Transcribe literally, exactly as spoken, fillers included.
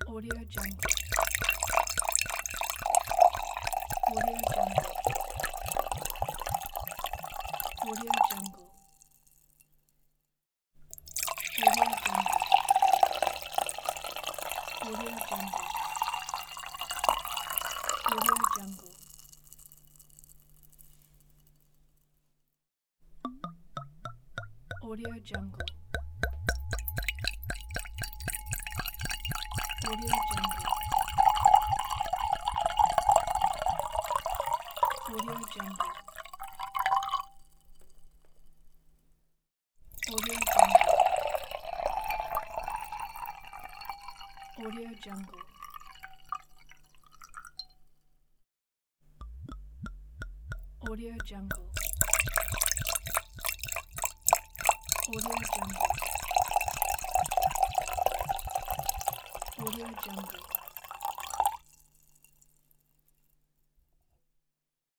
Audio Jungle. Audio Jungle. Audio Jungle. Audio Jungle. Audio Jungle. Audio Jungle. Audio Jungle. Audio Jungle. Audio Jungle. Audio Jungle. Audio Jungle. Audio Jungle. Audio Jungle. Audio Jungle.